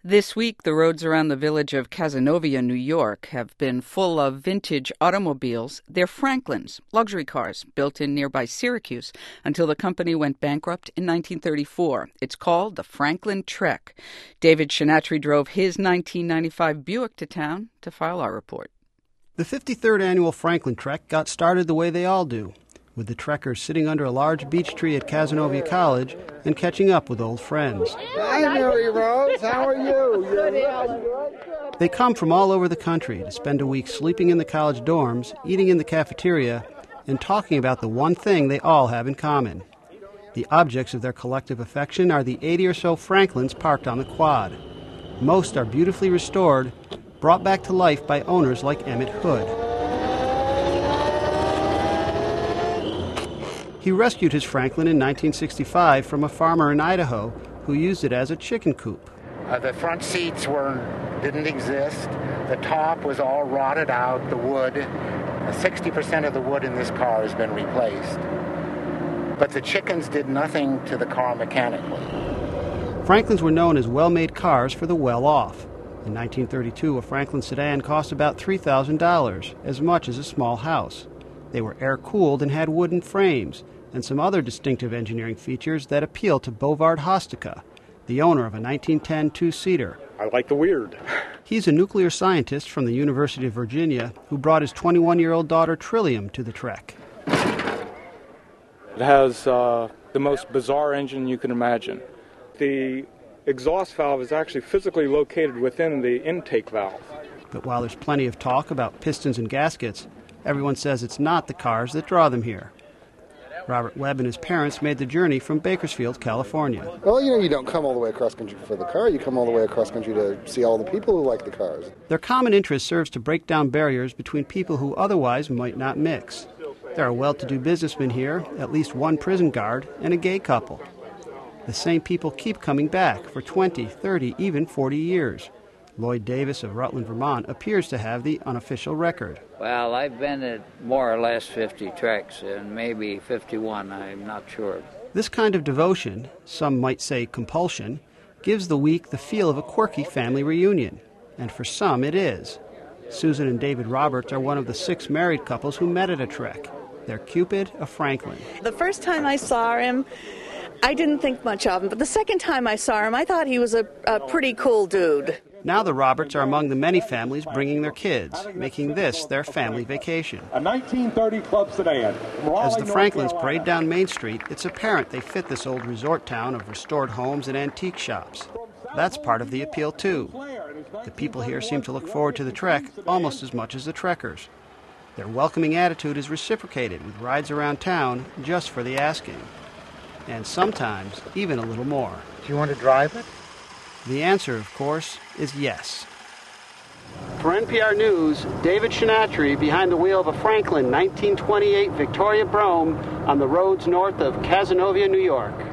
This week, the roads around the village of Cazenovia, New York, have been full of vintage automobiles. They're Franklins, luxury cars built in nearby Syracuse until the company went bankrupt in 1934. It's called the Franklin Trek. David Shinatry drove his 1995 Buick to town to file our report. The 53rd annual Franklin Trek got started the way they all do, with the trekkers sitting under a large beech tree at Cazenovia College and catching up with old friends. Hi, Mary Rose. How are you? They come from all over the country to spend a week sleeping in the college dorms, eating in the cafeteria, and talking about the one thing they all have in common. The objects of their collective affection are the 80 or so Franklins parked on the quad. Most are beautifully restored, brought back to life by owners like Emmett Hood. He rescued his Franklin in 1965 from a farmer in Idaho who used it as a chicken coop. The front seats didn't exist. The top was all rotted out, the wood. 60% of the wood in this car has been replaced. But the chickens did nothing to the car mechanically. Franklins were known as well-made cars for the well-off. In 1932, a Franklin sedan cost about $3,000, as much as a small house. They were air-cooled and had wooden frames, and some other distinctive engineering features that appeal to Bovard Hostka, the owner of a 1910 two-seater. I like the weird. He's a nuclear scientist from the University of Virginia who brought his 21-year-old daughter Trillium to the Trek. It has the most bizarre engine you can imagine. The exhaust valve is actually physically located within the intake valve. But while there's plenty of talk about pistons and gaskets, everyone says it's not the cars that draw them here. Robert Webb and his parents made the journey from Bakersfield, California. Well, you don't come all the way across country for the car. You come all the way across country to see all the people who like the cars. Their common interest serves to break down barriers between people who otherwise might not mix. There are well-to-do businessmen here, at least one prison guard, and a gay couple. The same people keep coming back for 20, 30, even 40 years. Lloyd Davis of Rutland, Vermont, appears to have the unofficial record. Well, I've been at more or less 50 treks, and maybe 51, I'm not sure. This kind of devotion, some might say compulsion, gives the week the feel of a quirky family reunion. And for some, it is. Susan and David Roberts are one of the 6 married couples who met at a trek. They're Cupid, a Franklin. The first time I saw him, I didn't think much of him, but the second time I saw him, I thought he was a pretty cool dude. Now the Roberts are among the many families bringing their kids, making this their family vacation. A 1930 club sedan. As the Franklins parade down Main Street, it's apparent they fit this old resort town of restored homes and antique shops. That's part of the appeal, too. The people here seem to look forward to the trek almost as much as the trekkers. Their welcoming attitude is reciprocated with rides around town just for the asking. And sometimes even a little more. Do you want to drive it? The answer, of course, is yes. For NPR News, David Shinatry behind the wheel of a Franklin 1928 Victoria Brougham on the roads north of Cazenovia, New York.